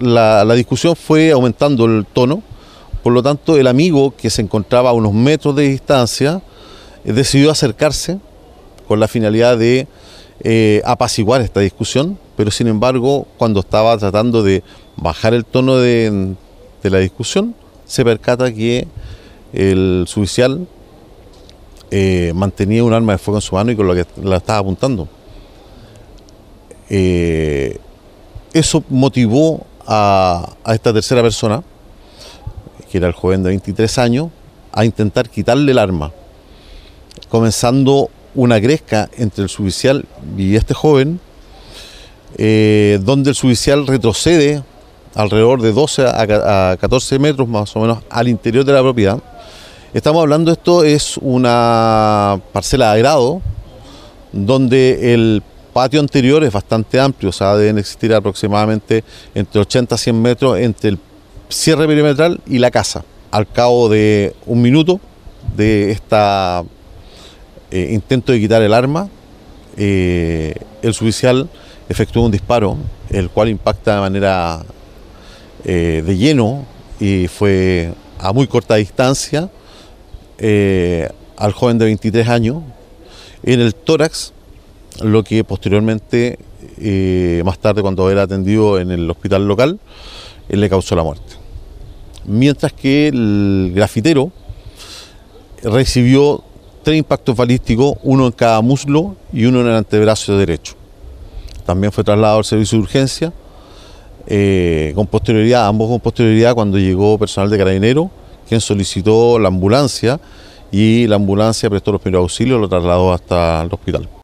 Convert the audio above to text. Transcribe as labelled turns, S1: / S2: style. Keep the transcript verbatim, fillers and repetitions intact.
S1: la, la discusión fue aumentando el tono, por lo tanto el amigo, que se encontraba a unos metros de distancia, eh, decidió acercarse con la finalidad de eh, apaciguar esta discusión, pero sin embargo, cuando estaba tratando de bajar el tono de, de la discusión, se percata que el suboficial eh, mantenía un arma de fuego en su mano y con lo que la estaba apuntando. Eh, eso motivó a, a esta tercera persona, que era el joven de veintitrés años, a intentar quitarle el arma, comenzando una gresca entre el suboficial y este joven, eh, donde el suboficial retrocede alrededor de doce a catorce metros más o menos al interior de la propiedad. Estamos hablando, esto es una parcela de agrado, donde el patio anterior es bastante amplio, o sea, deben existir aproximadamente entre ochenta a cien metros entre el cierre perimetral y la casa. Al cabo de un minuto de este eh, intento de quitar el arma, eh, el suboficial efectuó un disparo, el cual impacta de manera eh, de lleno y fue a muy corta distancia eh, al joven de veintitrés años en el tórax, lo que posteriormente, eh, más tarde cuando era atendido en el hospital local, eh, le causó la muerte. Mientras que el grafitero recibió tres impactos balísticos, uno en cada muslo y uno en el antebrazo derecho. También fue trasladado al servicio de urgencia, eh, con posterioridad, ambos con posterioridad cuando llegó personal de Carabineros, quien solicitó la ambulancia y la ambulancia prestó los primeros auxilios y lo trasladó hasta el hospital.